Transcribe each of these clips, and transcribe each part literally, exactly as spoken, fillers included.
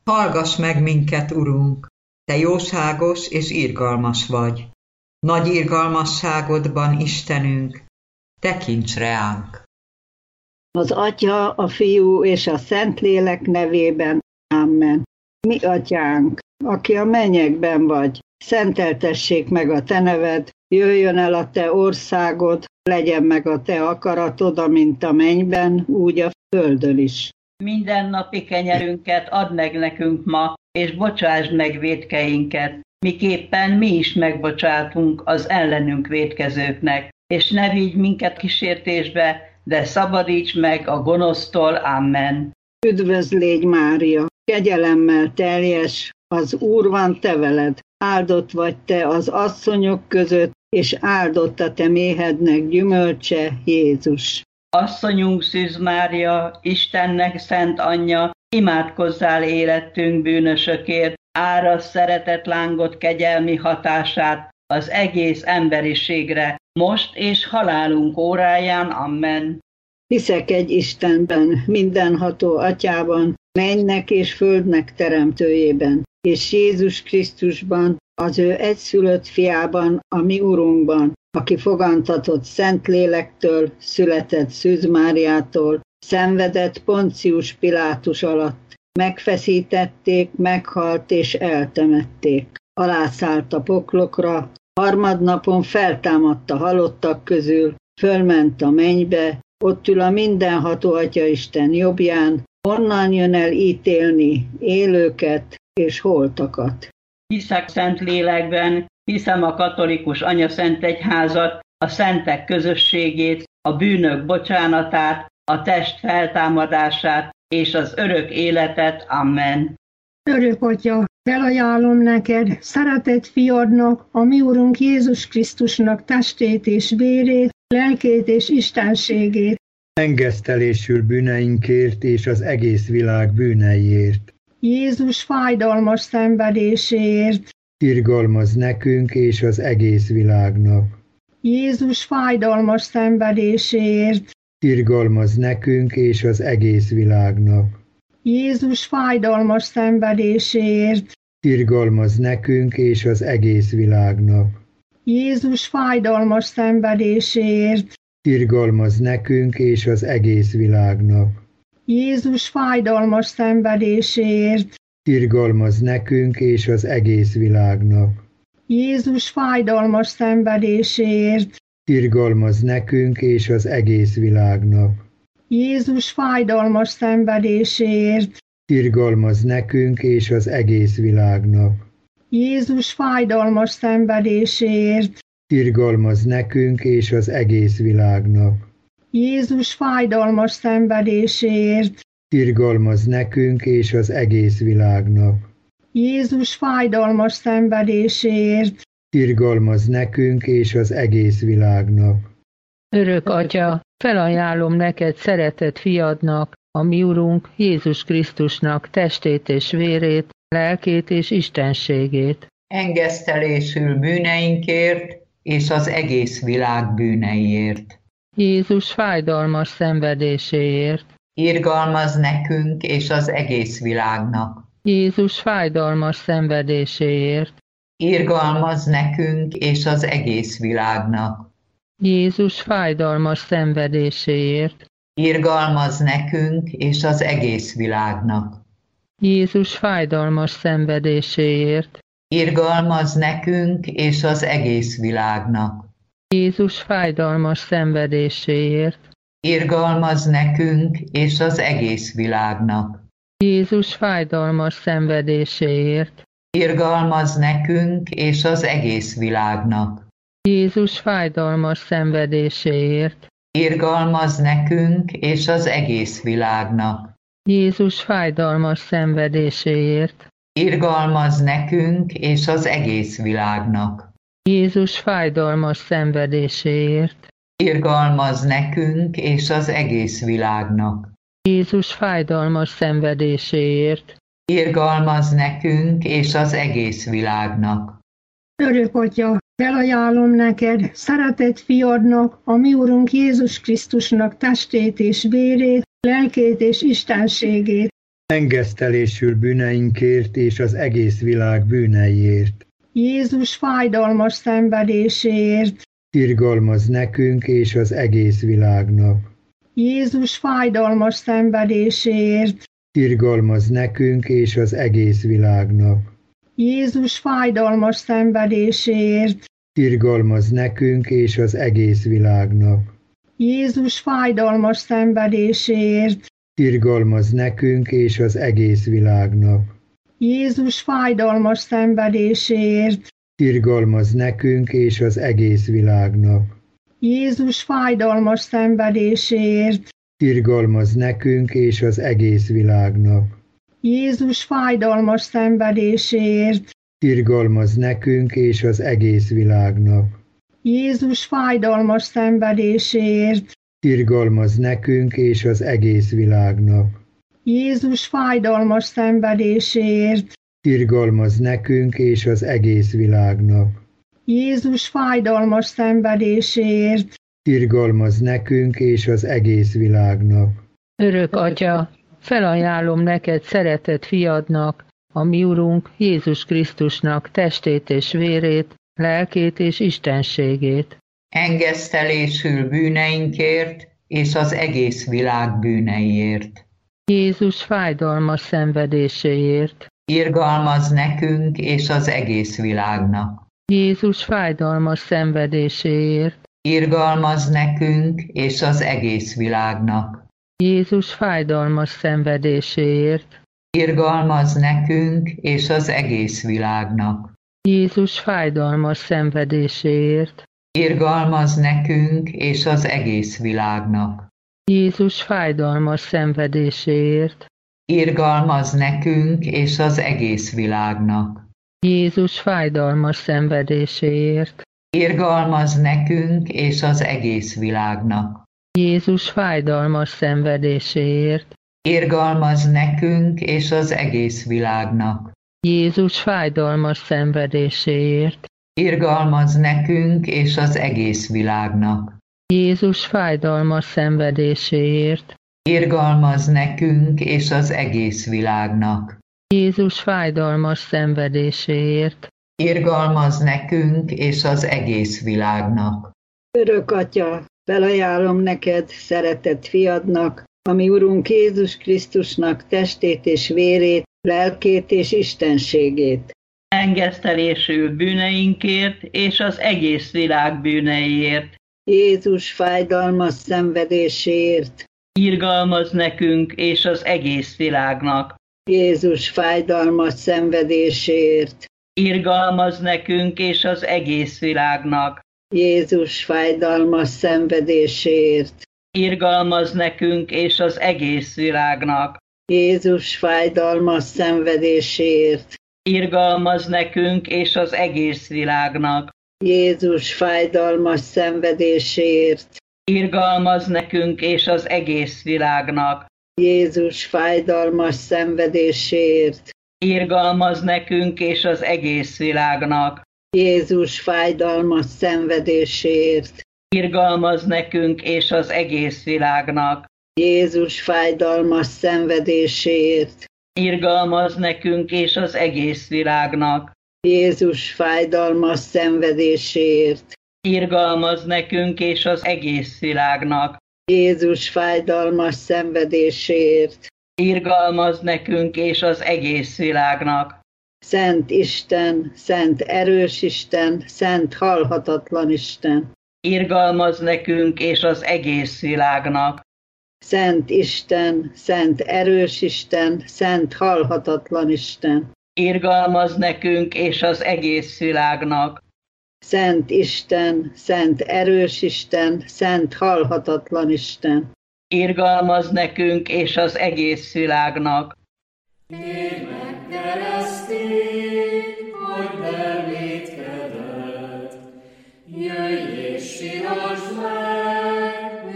Hallgass meg minket, Urunk, Te jóságos és irgalmas vagy. Nagy irgalmasságodban, Istenünk, tekints reánk! Az Atya, a Fiú és a Szentlélek nevében. Amen. Mi Atyánk, aki a mennyekben vagy, szenteltessék meg a Te neved, jöjjön el a Te országod, legyen meg a Te akaratod, amint a mennyben, úgy a földön is. Mindennapi kenyerünket add meg nekünk ma, és bocsásd meg vétkeinket, miképpen mi is megbocsátunk az ellenünk vétkezőknek, és ne vigy minket kísértésbe, de szabadíts meg a gonosztól. Amen. Üdvözl légy, Mária, kegyelemmel teljes, az Úr van te veled, áldott vagy te az asszonyok között, és áldott a te méhednek gyümölcse, Jézus. Asszonyunk Szűz Mária, Istennek szent anyja, imádkozzál életünk bűnösökért, árasz szeretet lángot kegyelmi hatását az egész emberiségre, most és halálunk óráján. Amen. Hiszek egy Istenben, mindenható Atyában, mennynek és földnek teremtőjében, és Jézus Krisztusban, az ő egyszülött fiában, a mi Urunkban, aki fogantatott Szentlélektől, született Szűz Máriától, szenvedett Poncius Pilátus alatt, megfeszítették, meghalt és eltemették. Alászállt a poklokra, harmadnapon feltámadt a halottak közül, fölment a mennybe, ott ül a mindenható Atyaisten jobbján, onnan jön el ítélni élőket és holtakat. Hiszek szent lélekben, hiszem a katolikus anyaszentegyházat, a szentek közösségét, a bűnök bocsánatát, a test feltámadását és az örök életet. Amen. Örök Atya, felajánlom neked, szeretett fiadnak, a mi Urunk Jézus Krisztusnak testét és vérét, lelkét és istenségét. Engesztelésül bűneinkért és az egész világ bűneiért. Jézus fájdalmas szenvedéséért. Irgalmaz nekünk és az egész világnak. Jézus fájdalmas szenvedéséért. Irgalmaz nekünk és az egész világnak. Jézus fájdalmas szenvedéséért. Irgalmaz nekünk és az egész világnak. Jézus fájdalmas szenvedéséért. Irgalmaz nekünk és az egész világnak. Jézus fájdalmas szenvedéséért. Irgalmaz nekünk és az egész világnak. Jézus fájdalmas szenvedéséért. Irgalmaz nekünk és az egész világnak. Jézus fájdalmas szenvedéséért. Irgalmaz nekünk és az egész világnak. Jézus fájdalmas szenvedéséért. Irgalmaz nekünk és az egész világnak. Jézus fájdalmas szenvedéséért. Irgalmaz nekünk és az egész világnak. Jézus fájdalmas szenvedéséért. Irgalmaz nekünk és az egész világnak. Örök Atya, felajánlom neked szeretett fiadnak, a mi Urunk Jézus Krisztusnak testét és vérét, lelkét és istenségét. Engesztelésül bűneinkért és az egész világ bűneiért. Jézus fájdalmas szenvedéséért. Irgalmaz nekünk és az egész világnak. Jézus fájdalmas szenvedéséért. Irgalmaz nekünk és az egész világnak. Jézus fájdalmas szenvedéséért. Irgalmaz nekünk és az egész világnak. Jézus fájdalmas szenvedéséért. Irgalmaz nekünk és az egész világnak. Jézus fájdalmas szenvedéséért. Irgalmaz nekünk és az egész világnak. Jézus fájdalmas szenvedéséért. Irgalmaz nekünk és az egész világnak. Jézus fájdalmas szenvedéséért. Irgalmaz nekünk és az egész világnak. Jézus fájdalmas szenvedéséért. Irgalmaz nekünk és az egész világnak. Jézus fájdalmas szenvedéséért. Irgalmaz nekünk és az egész világnak. Jézus fájdalmas szenvedéséért. Irgalmaz nekünk és az egész világnak. Örök Atya, felajánlom neked, szeretett fiadnak, a mi Urunk Jézus Krisztusnak testét és vérét, lelkét és istenségét. engesztelésül bűneinkért és az egész világ bűneiért. Jézus fájdalmas szenvedéséért, Irgalmaz nekünk és az egész világnak. Jézus fájdalmas szenvedéséért, Irgalmaz nekünk és az egész világnak. Jézus fájdalmas szenvedéséért, Irgalmaz nekünk és az egész világnak. Jézus fájdalmas szenvedéséért, Irgalmaz nekünk és az egész világnak. Jézus fájdalmas szenvedéséért, Irgalmaz nekünk és az egész világnak. Jézus fájdalmas szenvedéséért, Irgalmaz nekünk és az egész világnak. Jézus fájdalmas szenvedéséért, Irgalmaz nekünk és az egész világnak. Jézus fájdalmas szenvedéséért, Irgalmaz nekünk és az egész világnak. Jézus fájdalmas szenvedéséért, Irgalmaz nekünk és az egész világnak. Jézus fájdalmas szenvedéséért, Irgalmaz nekünk és az egész világnak. Örök Atya, felajánlom neked szeretett fiadnak, a mi Urunk Jézus Krisztusnak testét és vérét, lelkét és istenségét. Engesztelésül bűneinkért és az egész világ bűneiért. Jézus fájdalmas szenvedéséért. Irgalmaz nekünk és az egész világnak. Jézus fájdalmas szenvedéséért. Irgalmaz nekünk és az egész világnak. Jézus fájdalmas szenvedéséért. Irgalmaz nekünk és az egész világnak. Jézus fájdalmas szenvedéséért. Irgalmaz nekünk és az egész világnak. Jézus fájdalmas szenvedéséért. Irgalmaz nekünk és az egész világnak. Jézus fájdalmas szenvedéséért. Irgalmaz nekünk és az egész világnak. Jézus fájdalmas szenvedéséért. Irgalmaz nekünk és az egész világnak. Jézus fájdalmas szenvedéséért. Irgalmaz nekünk és az egész világnak. Jézus fájdalmas szenvedéséért. Irgalmaz nekünk és az egész világnak. Jézus fájdalmas szenvedéséért. Irgalmaz nekünk és az egész világnak. Örök Atya, felajánlom neked, szeretett fiadnak, a mi Urunk Jézus Krisztusnak testét és vérét, lelkét és istenségét. Engesztelésül bűneinkért és az egész világ bűneiért. Jézus fájdalmas szenvedéséért. Irgalmaz nekünk és az egész világnak. Jézus fájdalmas szenvedéséért. Irgalmaz nekünk és az egész világnak. Jézus fájdalmas szenvedéséért. Irgalmaz nekünk és az egész világnak. Jézus fájdalmas szenvedéséért. Irgalmaz nekünk és az egész világnak. Jézus fájdalmas szenvedéséért. Irgalmaz nekünk és az egész világnak. Jézus fájdalmas szenvedéséért. Irgalmaz nekünk és az egész világnak. Jézus fájdalmas szenvedéséért. Irgalmaz nekünk és az egész világnak. Jézus fájdalmas szenvedéséért. Irgalmaz nekünk és az egész világnak. Jézus fájdalmas szenvedéséért. Irgalmaz nekünk és az egész világnak. Jézus fájdalmas szenvedéséért. Irgalmaz nekünk és az egész világnak. Szent Isten, szent erős Isten, szent halhatatlan Isten. Irgalmaz nekünk és az egész világnak. Szent Isten, szent erős Isten, szent halhatatlan Isten. Irgalmaz nekünk és az egész világnak. Szent Isten, szent erős Isten, szent halhatatlan Isten. Irgalmaz nekünk és az egész világnak. Én megkereszték, hogy bevétkedett. Jöjj és sirasd meg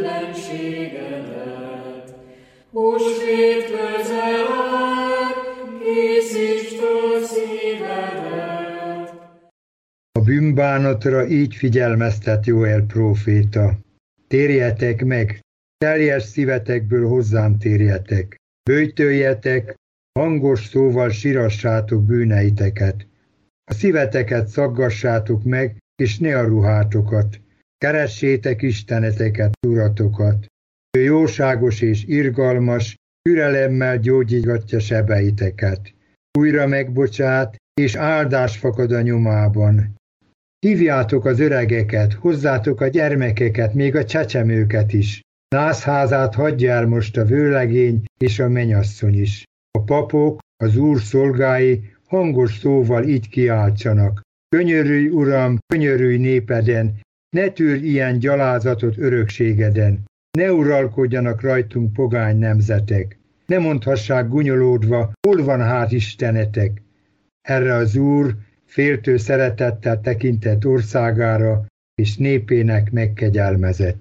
bűtlenségedet. Húsvét közel áll, készítsd a szívedet. A bűnbánatra így figyelmeztet Jóel próféta. Térjetek meg, teljes szívetekből hozzám térjetek. Böjtöljetek, hangos szóval sirassátok bűneiteket. A szíveteket szaggassátok meg, és ne a ruhátokat. Keressétek isteneteket, uratokat. Ő jóságos és irgalmas, türelemmel gyógyítgatja sebeiteket. Újra megbocsát, és áldás fakad a nyomában. Hívjátok az öregeket, hozzátok a gyermekeket, még a csecsemőket is. Nászházát hagyja el most a vőlegény és a mennyasszony is. A papok, az Úr szolgái hangos szóval így kiáltsanak. Könyörülj, Uram, könyörülj népeden, ne tűrj ilyen gyalázatot örökségeden. Ne uralkodjanak rajtunk pogány nemzetek. Ne mondhassák gunyolódva, hol van hát istenetek. Erre az Úr féltő szeretettel tekintett országára, és népének megkegyelmezett.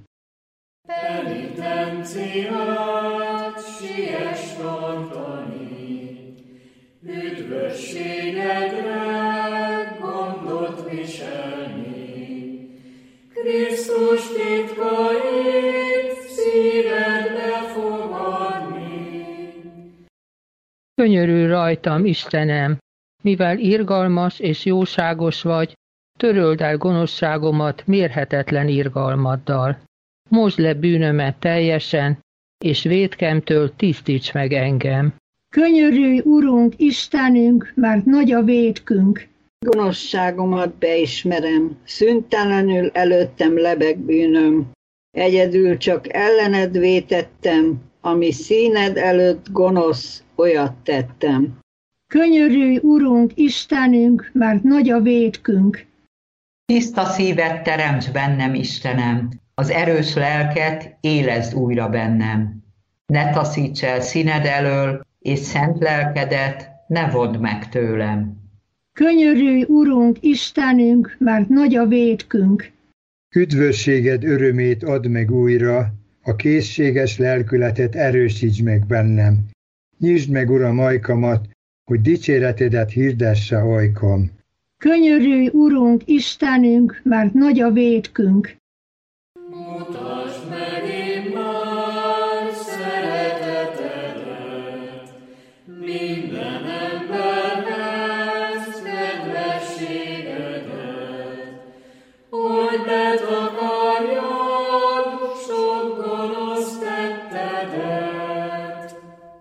Penitenciát siess tartani, üdvösségedre gondot viselni. Krisztus titkait szívedbe fogadni. Könyörülj rajtam, Istenem, mivel irgalmas és jóságos vagy, töröld el gonoszságomat mérhetetlen irgalmaddal. Mosd le bűnömet teljesen, és vétkemtől tisztíts meg engem. Könyörülj, Urunk, Istenünk, mert nagy a vétkünk. Gonoszságomat beismerem, szüntelenül előttem lebeg bűnöm. Egyedül csak ellened vétettem, ami színed előtt gonosz, olyat tettem. Könyörülj, Urunk, Istenünk, mert nagy a vétkünk. Tiszta szívet teremts bennem, Istenem, az erős lelket élezd újra bennem. Ne taszíts el színed elől, és szent lelkedet ne vodd meg tőlem. Könyörülj, Urunk, Istenünk, mert nagy a vétkünk. Üdvösséged örömét add meg újra, a készséges lelkületet erősíts meg bennem. Nyisd meg, Uram, ajkamat, hogy dicséretedet hirdesse ajkam. Könyörülj, Urunk, Istenünk, mert nagy a vétkünk. Mutasd meg immár szeretetedet, minden emberhez kedvességedet, hogy betakarjad sok gonosz tettedet.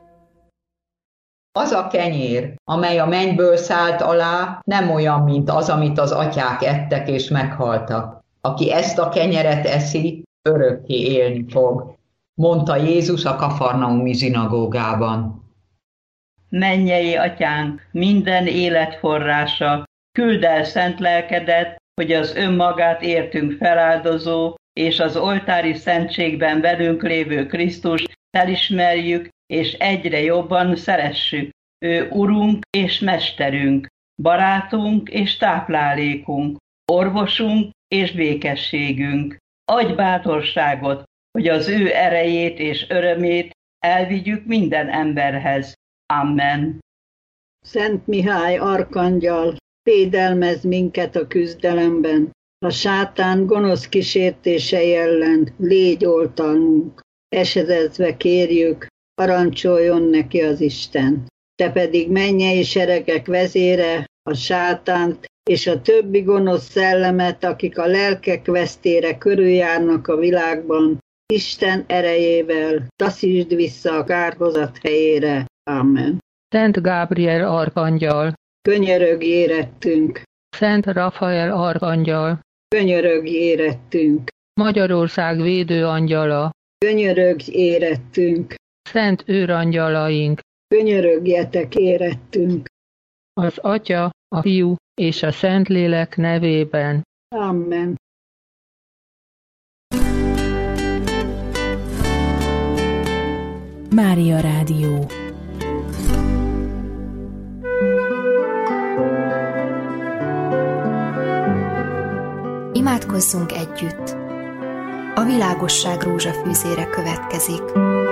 Az a kenyér, amely a mennyből szállt alá, nem olyan, mint az, amit az atyák ettek és meghaltak. Aki ezt a kenyeret eszi, örökké élni fog, mondta Jézus a kafarnaumi zsinagógában. Mennyei atyánk, minden élet forrása, küldd el szent lelkedet, hogy az önmagát értünk feláldozó, és az oltári szentségben velünk lévő Krisztust elismerjük, és egyre jobban szeressük. Ő Urunk és Mesterünk, barátunk és táplálékunk, orvosunk és békességünk. Adj bátorságot, hogy az ő erejét és örömét elvigyük minden emberhez. Amen. Szent Mihály arkangyal, védelmezz minket a küzdelemben. A sátán gonosz kísértései ellen légy oltalmunk. Esedezve kérjük, parancsoljon neki az Isten. Te pedig mennyei seregek vezére, a sátánt és a többi gonosz szellemet, akik a lelkek vesztére körüljárnak a világban, Isten erejével taszítsd vissza a kárhozat helyére. Amen. Szent Gábriel arkangyal, Könyörögj érettünk, Szent Rafael arkangyal, könyörögj érettünk, Magyarország védő angyala, könyörögj érettünk, Szent őrangyalaink, könyörögjetek érettünk. az Atya, a Fiú és a Szentlélek nevében. Amen. Mária Rádió. Imádkozzunk együtt. A világosság rózsafűzére következik.